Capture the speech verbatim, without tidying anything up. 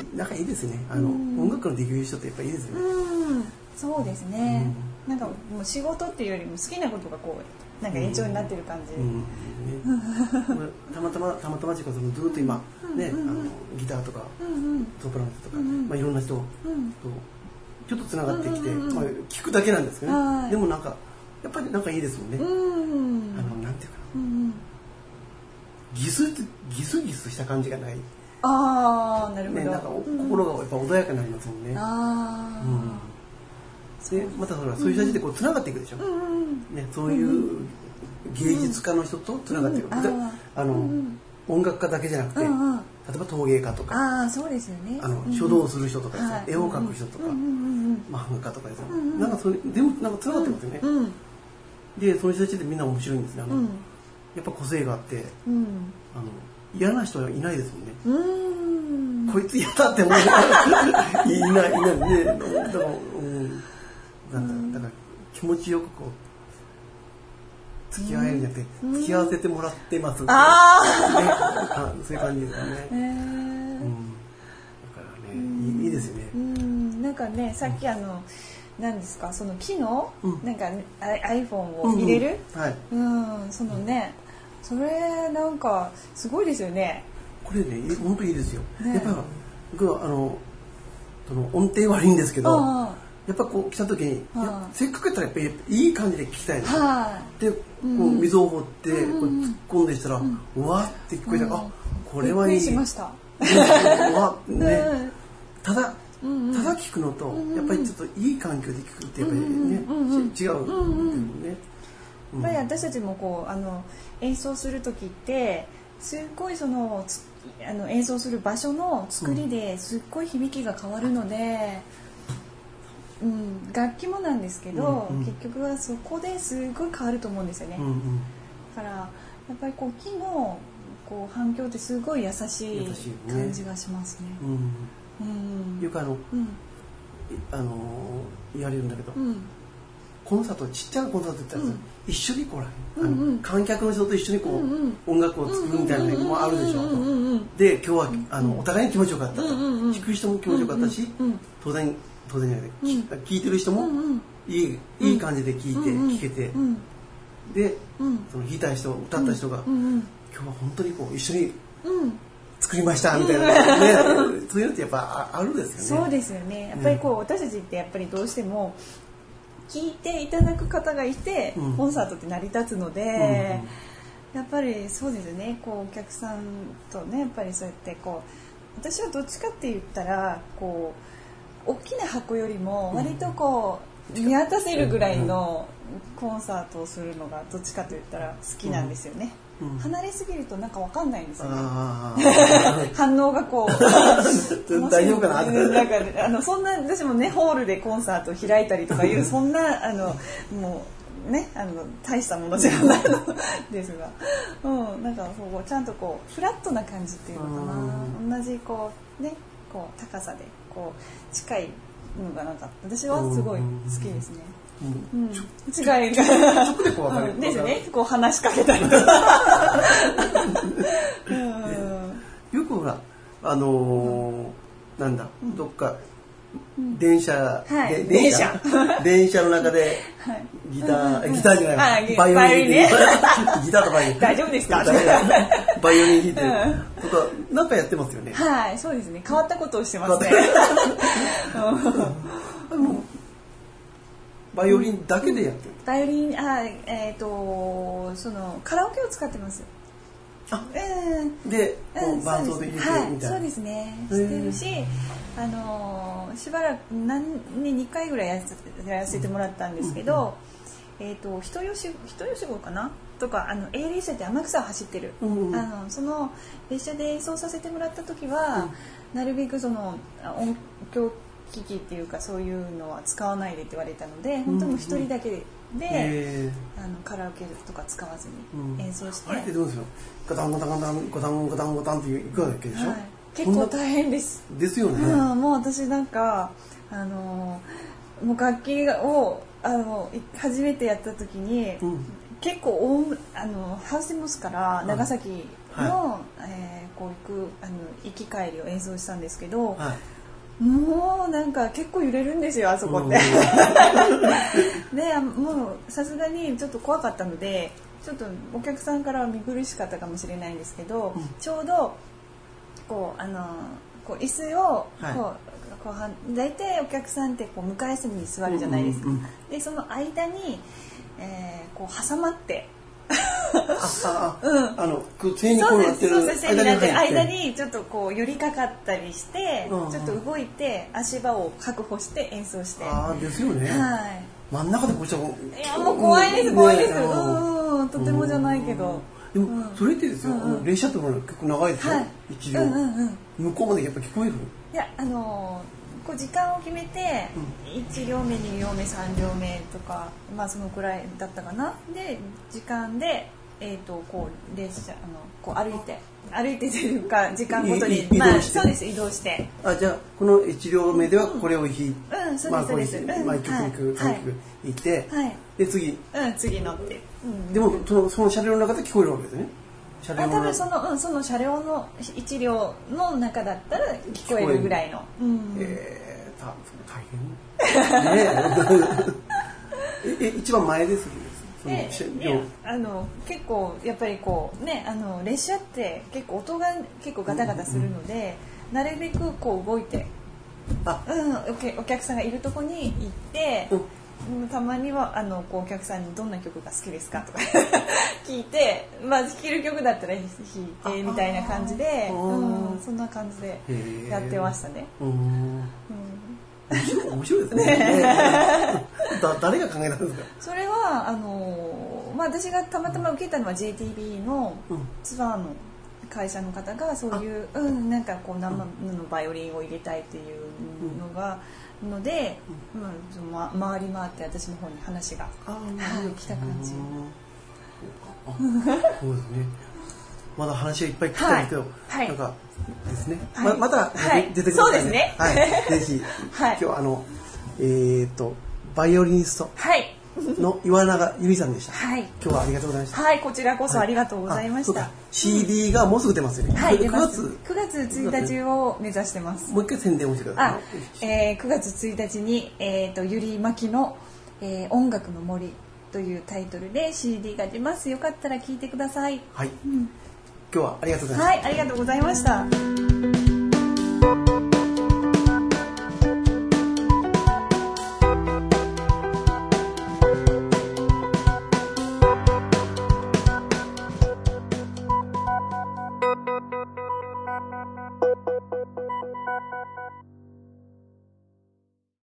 なんかいいですね。あの、うん、音楽のできる人ってやっぱいいですよね。 うん、そうですね、うん、なんかもう仕事っていうよりも好きなことがこうなんか延長になってる感じ、うんうんね、たまたまたまたまずっと今、ね、あのギターとか、うんうん、ソプラノとか、うんうんまあ、いろんな人とちょっとつながってきて、うんうんまあ、聞くだけなんですけどね。でもなんかやっぱりなんかいいですもんね。うん、あのなんていうかな、うん、ギスギスギスした感じがない。 ああ、なるほど。 ね、なんか心がやっぱ穏やかになりますもんね。ああ、うん、でまたそれはそういう人たちでこうつながっていくでしょ。うんうんね、そういう芸術家の人とつながっていく。うん、あ, あの、うん、音楽家だけじゃなくて、うんうん、例えば陶芸家とか、 あ、そうですよね。 あの書道する人とか、うん、絵を描く人とか、うん、漫画家とかですよ、うん、なんかそれでもなんかつながってますよね。うん、でその人たちでみんな面白いんですね。あの、うん、やっぱ個性があって、うん、あの嫌な人はいないですもんね。うんこいつ嫌だって思ういないいないね。だから、うん、なんだだから気持ちよくこう付き合えるんじゃなくて、うん、付き合わせてもらってますって、ね、あそういう感じですよね。えーうん、だからね、うん、い, いいですよね。 うんなんかねさっきあの、うん、何ですかその機能、うん、なんか iPhone を入れる、うん、はいうん、そのね、それなんかすごいですよね。 これね本当にいいですよ。ね、やっぱ僕はあのその音程悪いんですけど、やっぱこう来た時にせっかくやったらやっぱりいい感じで聞きたいんですよ。でこう溝を掘ってこう突っ込んでしたら、うん、うわって聞こえて、うん、あこれはいい。びっくりしました。わねただただ聞くのとやっぱりちょっといい環境で聞くってやっぱりね、うんうん、違うんだよね。 やっぱり私たちもこうあの演奏する時ってすっごいそのあの演奏する場所の作りですっごい響きが変わるので、うん、楽器もなんですけど、うんうん、結局はそこですごい変わると思うんですよね。うんうん、だからやっぱりこう木のこう反響ってすごい優しい感じがしますね。うんうん、 よくあの、うん、あの言われるんだけど、うん、コンサートちっちゃなコンサートって言ったら、うん、一緒にこう、うんうん、観客の人と一緒にこう、うんうん、音楽を作るみたいなのもあるでしょ。で今日はあのお互いに気持ちよかったと、弾く人も気持ちよかったし、当然当然じゃない、うん、聞いてる人もいい、いい感じで聞いて、うん、聞けて、うん、で、うん、その弾いた人歌った人が、うんうん、今日は本当にこう一緒に作りましたみたいな、ね、そういうのってやっぱあるんですよね。 そうですよね。やっぱりこう私たちってやっぱりどうしても聞いていただく方がいて、うん、コンサートって成り立つので、うんうん、やっぱりそうですね。こうお客さんとねやっぱりそうやってこう私はどっちかって言ったらこう大きな箱よりも割とこう見渡せるぐらいのコンサートをするのがどっちかと言ったら好きなんですよね。うんうん、離れすぎるとなんかわかんないんですよね。反応がこう大丈夫かな。 なんかあのそんな私もねホールでコンサートを開いたりとかいうそんなあのもうねあの大したものじゃないのですが、うんなんかこうちゃんとこうフラットな感じっていうのかな。同じこうねこう高さでこう近いのがなんか私はすごい好きですね。うんうん、違いがですね。こう話しかけたりとかうん、よくほらあのー、なんだ、うん、どっか電車、 はい、 電車電車の中でギター、はい、ギターじゃない、バイオリンでギターとバイオリン大丈夫ですかバイオリン弾いてとかなんかやってますよね。 はいそうですね変わったことをしてますね。 バイオリンだけでやってる、うん、 バイオリンあえっ、ー、とそのカラオケを使ってます。 あ、えー、で、うん、伴奏で入れてみたいな、はい、 そうですねしてるし、あのー、しばらく何年にかいぐらいやらせてもらったんですけど、うんうん、えっ、ー、と人吉人吉号かなとかあの A 列車って天草を走ってる、うんうん、あのその列車で演奏させてもらった時は、うん、なるべくその音響機器っていうかそういうのは使わないでって言われたので、本当に一人だけで、うんであのカラオケとか使わずに演奏して、 うん、あれってどうですよガタンガタンガタンガタンガタンガタンっていくわけでしょ、はい、 結構大変ですですよね、 うん、もう私なんかあのもう楽器をあの初めてやった時に、うん、結構大あのハウステンボスから長崎の、はいえーこう行くあの行き帰りを演奏したんですけど、 はい、 もうなんか結構揺れるんですよあそこって。でもうさすがにちょっと怖かったのでちょっとお客さんからは見苦しかったかもしれないんですけど、うん、ちょうどこうあのこう椅子をこう、はい、こう大体お客さんってこう向かい隅に座るじゃないですか、うんうんうん、でその間に、えー、こう挟まってあ、うん、あの手にこうなってる間に入って間にちょっとこう寄りかかったりして、うんうん、ちょっと動いて足場を確保して演奏して。 ああですよね、はい、真ん中でこうしたらいやもう怖いです怖いです、ね、うん、とてもじゃないけどでも、うん、それってですよ、うんうん、列車ってもの結構長いですよ、はい、一両、うんうんうん、向こうまでやっぱ聞こえる。 いやあのー、こう時間を決めて、うん、いち両目に両目さん両目とかまあそのくらいだったかな。で時間でえーとこう列車あのこう歩いて歩いてというか時間ごとにまあそうです移動して。 あじゃあこのいち両目ではこれを弾いて、 うん、うん、そうですそうです。 まあ一曲一曲三曲弾いて、はい、で次うん次乗って。うん、 でもそのその車両の中で聞こえるわけですね。 車両のあ多分そのうんその車両の一両の中だったら聞こえるぐらいの。うん、 えー、た大変。ねええ一番前です。 であの結構やっぱりこうねあの列車って結構音が結構ガタガタするので、うん、なるべくこう動いてあ、うん、お, お客さんがいるとこに行って、うん、たまにはあのこうお客さんにどんな曲が好きですかとか聞いて、まあ、弾ける曲だったら弾いてみたいな感じで、うん、そんな感じでやってましたね。うん面白いですね。だ誰が考えたんですか。 それはあのーまあ、私がたまたま受けたのは ジェイティービー のツアーの会社の方がそういう、うん、なんかこう生のバイオリンを入れたいっていうのがので、うんまあ、回り回って私の方に話が、はい、来た感じ。 そうですね。まだ話がいっぱい聞きたいんですけど、はい、なんかですね。 はい、 ま, また出てくださいね。 そうですね。 はい、ぜひ、はい、今日あのえっ、ー、とバイオリニストの岩永由美さんでした。はい。今日はありがとうございました。 はい、こちらこそありがとうございました。はい、 シーディー がもうすぐ出ますよね。 はい、くがつくがつついたちを目指してます。 もう一回宣伝をしてください。 あ、えー、くがつついたちにえっ、ー、とゆりまきの、えー、音楽の森というタイトルで シーディー が出ます。よかったら聞いてください。 はい。うん、今日はありがとうございました。 はい、ありがとうございました。Thank you.